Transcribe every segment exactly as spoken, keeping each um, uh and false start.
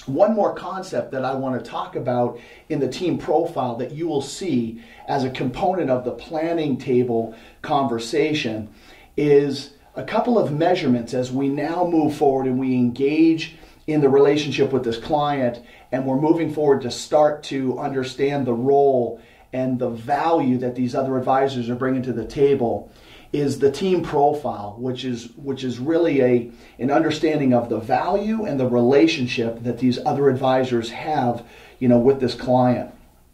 One more concept that I want to talk about in the team profile that you will see as a component of the planning table conversation is a couple of measurements as we now move forward and we engage in the relationship with this client, and we're moving forward to start to understand the role and the value that these other advisors are bringing to the table, is the team profile, which is which is really a an understanding of the value and the relationship that these other advisors have, you know, with this client.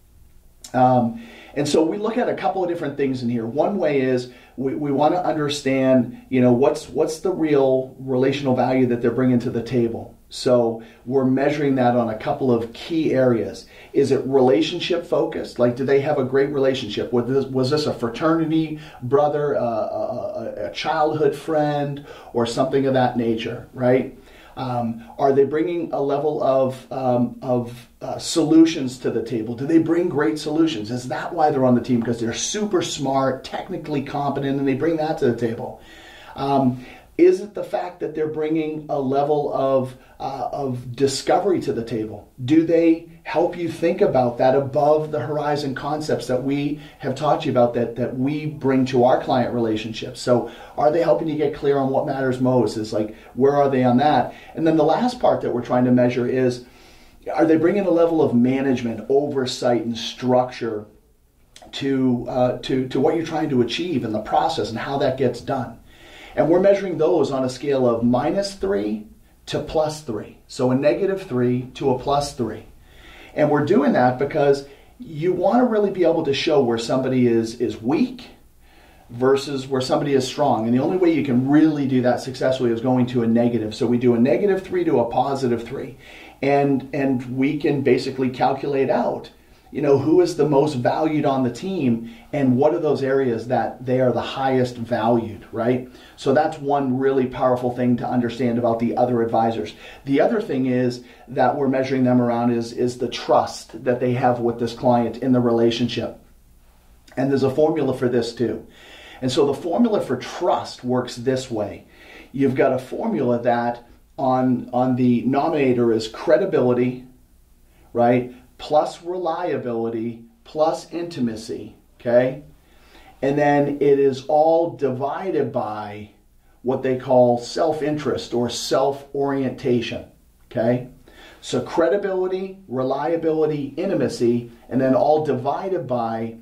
Um, and so we look at a couple of different things in here. One way is we, we want to understand, you know, what's what's the real relational value that they're bringing to the table. So we're measuring that on a couple of key areas. Is it relationship focused? Like, do they have a great relationship? Was this, was this a fraternity brother, uh, a, a childhood friend, or something of that nature, right? Um, are they bringing a level of um, of uh, solutions to the table? Do they bring great solutions? Is that why they're on the team? Because they're super smart, technically competent, and they bring that to the table. Um, Is it the fact that they're bringing a level of uh, of discovery to the table? Do they help you think about that above the horizon concepts that we have taught you about, that, that we bring to our client relationships? So are they helping you get clear on what matters most? Is like, where are they on that? And then the last part that we're trying to measure is, are they bringing a level of management, oversight, and structure to uh, to to what you're trying to achieve in the process and how that gets done? And we're measuring those on a scale of minus three to plus three. So a negative three to a plus three. And we're doing that because you want to really be able to show where somebody is, is weak versus where somebody is strong. And the only way you can really do that successfully is going to a negative. So we do a negative three to a positive three. And, and we can basically calculate out, you know, who is the most valued on the team and what are those areas that they are the highest valued, right? So that's one really powerful thing to understand about the other advisors. The other thing is that we're measuring them around is, is the trust that they have with this client in the relationship. And there's a formula for this too. And so the formula for trust works this way. You've got a formula that on, on the nominator is credibility, right? Plus reliability, plus intimacy, okay? And then it is all divided by what they call self-interest or self-orientation, okay? So credibility, reliability, intimacy, and then all divided by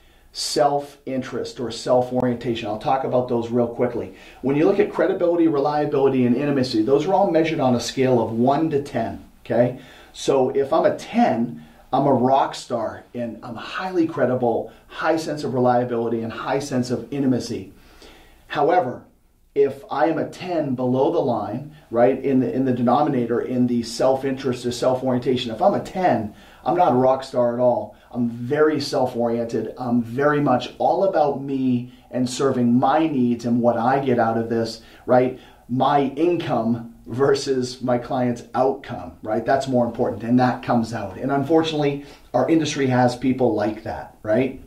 self-interest or self-orientation. I'll talk about those real quickly. When you look at credibility, reliability, and intimacy, those are all measured on a scale of one to ten, okay? So if I'm a ten, I'm a rock star and I'm highly credible, high sense of reliability, and high sense of intimacy. However, if I am a ten below the line, right, in the in the denominator, in the self-interest or self-orientation, if I'm a ten, I'm not a rock star at all. I'm very self-oriented. I'm very much all about me and serving my needs and what I get out of this, right? My income versus my client's outcome, right? That's more important, and that comes out. And unfortunately, our industry has people like that, right?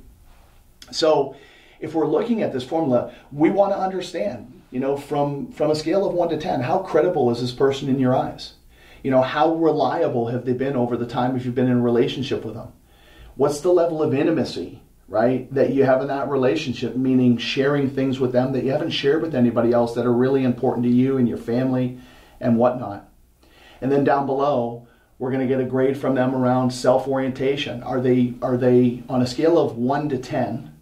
So if we're looking at this formula, we want to understand, you know, from, from a scale of one to ten, how credible is this person in your eyes? You know, how reliable have they been over the time if you've been in a relationship with them? What's the level of intimacy, right, that you have in that relationship, meaning sharing things with them that you haven't shared with anybody else that are really important to you and your family and whatnot. And then down below, we're going to get a grade from them around self-orientation. Are they, are they on a scale of one to ten,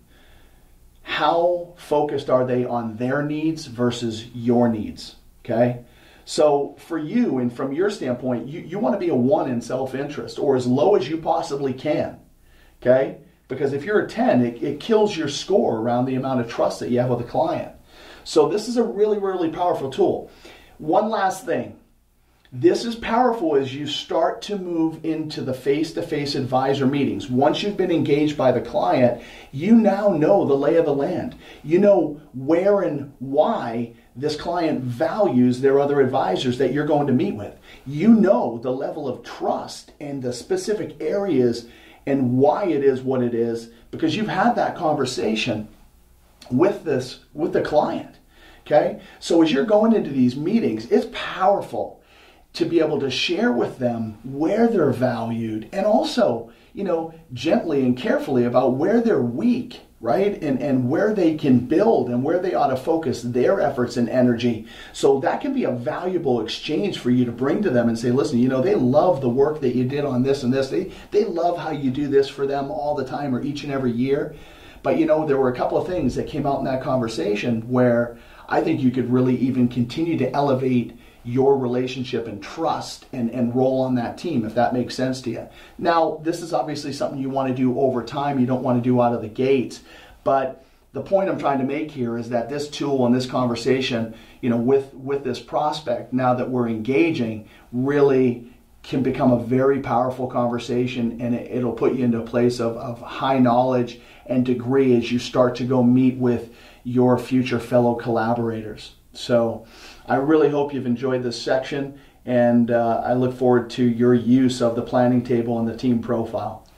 how focused are they on their needs versus your needs, okay? So for you and from your standpoint, you, you want to be a one in self-interest or as low as you possibly can, okay? Because if you're a ten, it, it kills your score around the amount of trust that you have with a client. So this is a really, really powerful tool. One last thing. This is powerful as you start to move into the face-to-face advisor meetings. Once you've been engaged by the client, you now know the lay of the land. You know where and why this client values their other advisors that you're going to meet with. You know the level of trust and the specific areas and why it is what it is because you've had that conversation with this, with the client. Okay? So as you're going into these meetings, it's powerful. to be able to share with them where they're valued, and also, you know, gently and carefully about where they're weak, right? And, and where they can build and where they ought to focus their efforts and energy. So that can be a valuable exchange for you to bring to them and say, listen, you know, they love the work that you did on this and this. They, they love how you do this for them all the time or each and every year. But, you know, there were a couple of things that came out in that conversation where I think you could really even continue to elevate your relationship and trust and, and role on that team, if that makes sense to you. Now, this is obviously something you want to do over time. You don't want to do out of the gates. But the point I'm trying to make here is that this tool and this conversation, you know, with, with this prospect, now that we're engaging, really can become a very powerful conversation, and it, it'll put you into a place of, of high knowledge and degree as you start to go meet with your future fellow collaborators. So I really hope you've enjoyed this section, and uh, I look forward to your use of the planning table and the team profile.